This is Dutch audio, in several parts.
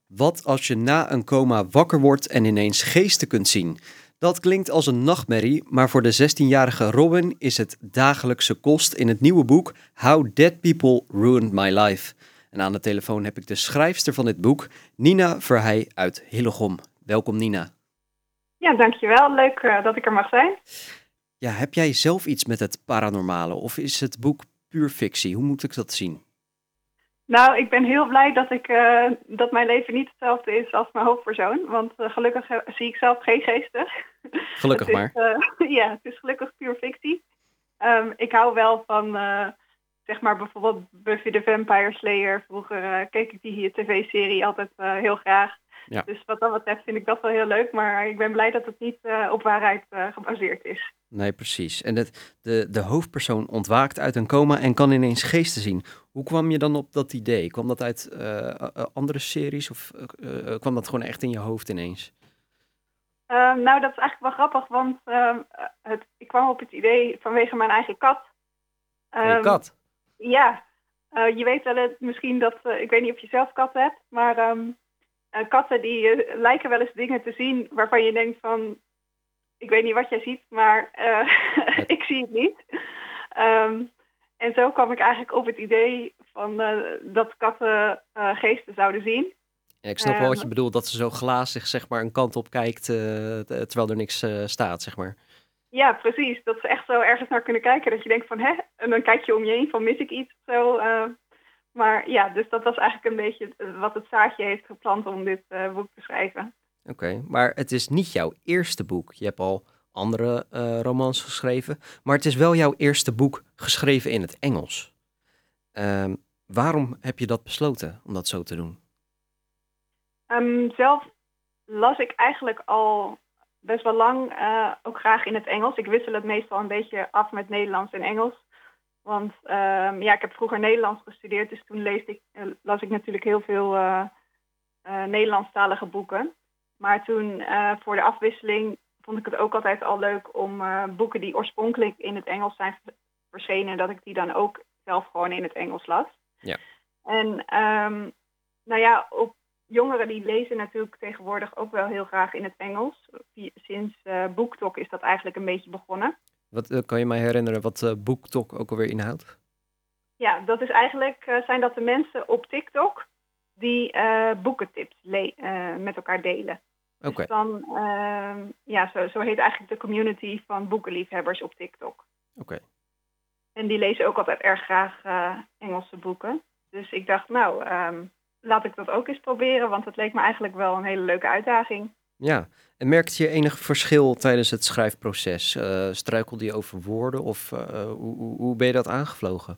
Wat als je na een coma wakker wordt en ineens geesten kunt zien? Dat klinkt als een nachtmerrie, maar voor de 16-jarige Robin is het dagelijkse kost in het nieuwe boek How Dead People Ruined My Life. En aan de telefoon heb ik de schrijfster van dit boek, Nina Verheij uit Hillegom. Welkom Nina. Ja, dankjewel. Leuk dat ik er mag zijn. Ja, heb jij zelf iets met het paranormale of is het boek puur fictie? Hoe moet ik dat zien? Nou, ik ben heel blij dat mijn leven niet hetzelfde is als mijn hoofdpersoon. Want gelukkig zie ik zelf geen geesten. Gelukkig maar. Ja, het is gelukkig puur fictie. Ik hou wel van, zeg maar bijvoorbeeld Buffy the Vampire Slayer. Vroeger keek ik die tv-serie altijd heel graag. Ja. Dus wat dat betreft vind ik dat wel heel leuk. Maar ik ben blij dat het niet op waarheid gebaseerd is. Nee, precies. En de hoofdpersoon ontwaakt uit een coma en kan ineens geesten zien. Hoe kwam je dan op dat idee? Kwam dat uit andere series of kwam dat gewoon echt in je hoofd ineens? Nou, dat is eigenlijk wel grappig, want ik kwam op het idee vanwege mijn eigen kat. Van je kat? Ja, je weet wel misschien dat, ik weet niet of je zelf katten hebt, maar katten die lijken wel eens dingen te zien waarvan je denkt van, ik weet niet wat jij ziet, maar ik zie het niet. En zo kwam ik eigenlijk op het idee van dat katten geesten zouden zien. Ja, ik snap wel wat je bedoelt, dat ze zo glazig zeg maar een kant op kijkt terwijl er niks staat, zeg maar. Ja, precies. Dat ze echt zo ergens naar kunnen kijken. Dat je denkt van, hè? En dan kijk je om je heen van, mis ik iets of zo. Maar ja, dus dat was eigenlijk een beetje wat het zaadje heeft geplant om dit boek te schrijven. Oké, maar het is niet jouw eerste boek. Je hebt al andere romans geschreven, maar het is wel jouw eerste boek geschreven in het Engels. Waarom heb je dat besloten om dat zo te doen? Zelf las ik eigenlijk al best wel lang ook graag in het Engels. Ik wissel het meestal een beetje af met Nederlands en Engels. Want ja, ik heb vroeger Nederlands gestudeerd, dus toen las ik natuurlijk heel veel Nederlandstalige boeken. Maar toen voor de afwisseling vond ik het ook altijd al leuk om boeken die oorspronkelijk in het Engels zijn verschenen, dat ik die dan ook zelf gewoon in het Engels las. Ja. En nou ja, jongeren die lezen natuurlijk tegenwoordig ook wel heel graag in het Engels. Sinds BookTok is dat eigenlijk een beetje begonnen. Wat kan je mij herinneren wat BookTok ook alweer inhoudt? Ja, dat is eigenlijk, zijn dat de mensen op TikTok die boekentips met elkaar delen. Oké. Dus dan, ja, zo heet eigenlijk de community van boekenliefhebbers op TikTok. Oké. En die lezen ook altijd erg graag Engelse boeken. Dus ik dacht, nou, laat ik dat ook eens proberen, want het leek me eigenlijk wel een hele leuke uitdaging. Ja, en merkte je enig verschil tijdens het schrijfproces? Struikelde je over woorden of hoe ben je dat aangevlogen?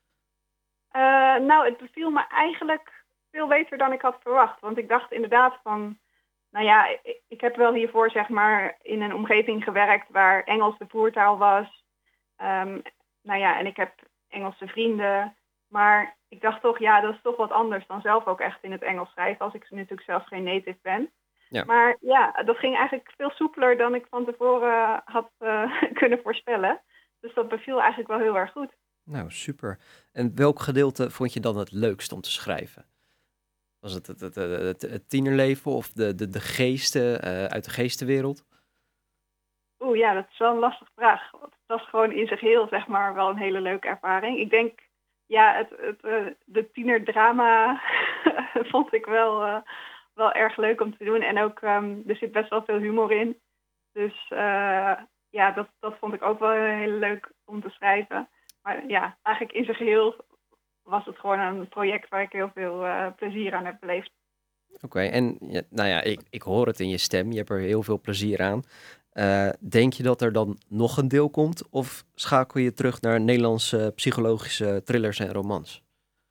Nou, het beviel me eigenlijk veel beter dan ik had verwacht. Want ik dacht inderdaad van, nou ja, ik heb wel hiervoor zeg maar in een omgeving gewerkt waar Engels de voertaal was. Nou ja, en ik heb Engelse vrienden. Maar ik dacht toch, ja, dat is toch wat anders dan zelf ook echt in het Engels schrijven, als ik natuurlijk zelf geen native ben. Ja. Maar ja, dat ging eigenlijk veel soepeler dan ik van tevoren had kunnen voorspellen. Dus dat beviel eigenlijk wel heel erg goed. Nou, super. En welk gedeelte vond je dan het leukst om te schrijven? Was het het tienerleven of de geesten uit de geestenwereld? Oeh ja, dat is wel een lastige vraag. Want het was gewoon in zich heel, zeg maar, wel een hele leuke ervaring. Ik denk, ja, de tienerdrama vond ik wel erg leuk om te doen. En ook, er zit best wel veel humor in. Dus ja, dat vond ik ook wel heel leuk om te schrijven. Maar ja, eigenlijk in zijn geheel was het gewoon een project waar ik heel veel plezier aan heb beleefd. Oké, en nou ja, ik hoor het in je stem. Je hebt er heel veel plezier aan. Denk je dat er dan nog een deel komt? Of schakel je terug naar Nederlandse psychologische thrillers en romans?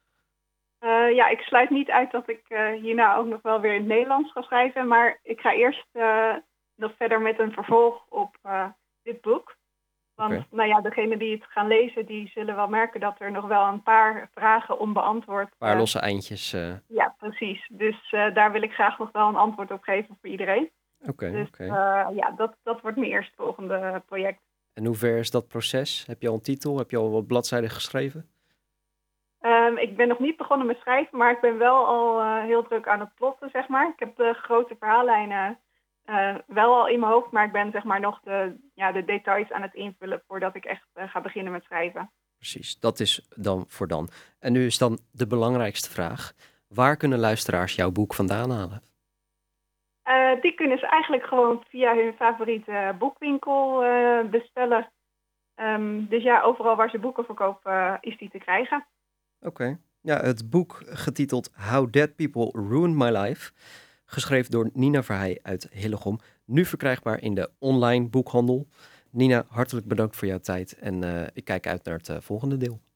Ja, ik sluit niet uit dat ik hierna ook nog wel weer in het Nederlands ga schrijven. Maar ik ga eerst nog verder met een vervolg op dit boek. Want nou ja, degenen die het gaan lezen, die zullen wel merken dat er nog wel een paar vragen onbeantwoord. Een paar losse eindjes. Ja, precies. Dus daar wil ik graag nog wel een antwoord op geven voor iedereen. Oké. Ja, dat wordt mijn eerstvolgende project. En hoe ver is dat proces? Heb je al een titel? Heb je al wat bladzijden geschreven? Ik ben nog niet begonnen met schrijven, maar ik ben wel al heel druk aan het plotten, zeg maar. Ik heb de grote verhaallijnen wel al in mijn hoofd, maar ik ben zeg maar nog de details aan het invullen voordat ik echt ga beginnen met schrijven. Precies, dat is dan voor dan. En nu is dan de belangrijkste vraag. Waar kunnen luisteraars jouw boek vandaan halen? Die kunnen ze eigenlijk gewoon via hun favoriete boekwinkel bestellen. Dus ja, overal waar ze boeken verkopen is die te krijgen. Oké. Ja, het boek getiteld How Dead People Ruined My Life, geschreven door Nina Verheij uit Hillegom, nu verkrijgbaar in de online boekhandel. Nina, hartelijk bedankt voor jouw tijd en ik kijk uit naar het volgende deel.